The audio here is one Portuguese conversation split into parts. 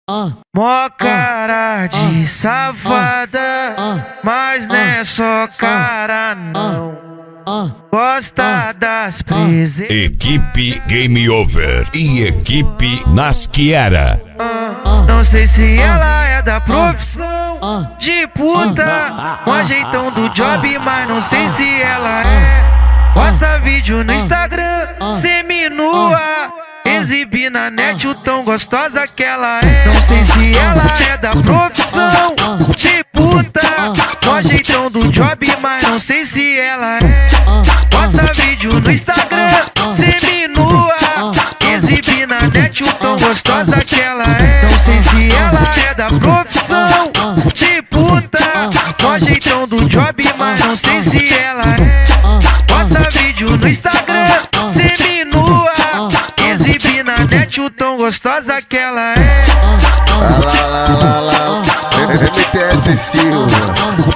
Mó cara de safada, mas não é só cara não. Gosta das presas. Equipe Game Over e equipe Nasquiera. Não sei se ela é da profissão de puta, com ajeitão do job, mas não sei se ela é. Posta vídeo no Instagram, seminua, exibir na net o tão gostosa que ela é. Não sei se ela é da profissão de puta, com ajeitão do job, mas não sei se ela é. Posta vídeo no Instagram, seminua, exibir na net o tão gostosa que ela é. Não sei se ela é da profissão de puta, com ajeitão do job, mas não sei se ela é. Posta vídeo no Instagram, seminua, exibir na net o tão gostosa que ela é. MTS Silva,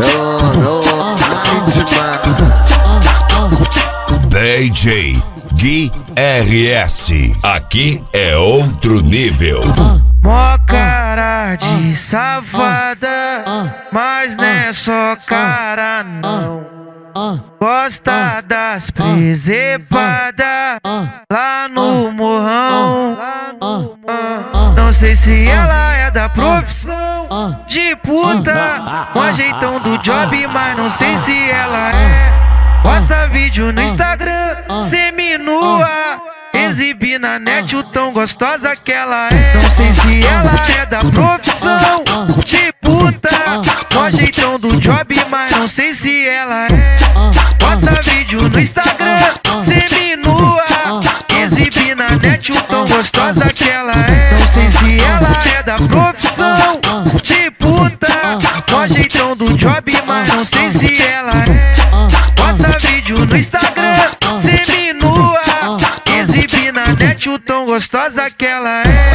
DJ Gui RS, aqui é outro nível. Mó cara de safada, mas não é só cara não. Gosta das presepadas lá no morrão. Não sei se ela é da profissão de puta, com ajeitão do job, mas não sei se ela é. Posta vídeo no Instagram, seminua, exibir na net o tão gostosa que ela é. Não sei se ela é da profissão de puta, com ajeitão do job, mas não sei se ela é. Posta vídeo no Instagram, seminua, exibir na net o tão gostosa que ela é. Não sei se ela é da profissão de puta, com ajeitão do job, mas não sei se ela é. Posta vídeo no Instagram, seminua, exibir na net o tão gostosa que ela é.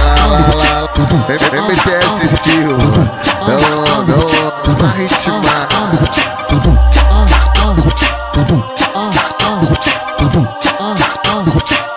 MTS Silva, não vai ritmar.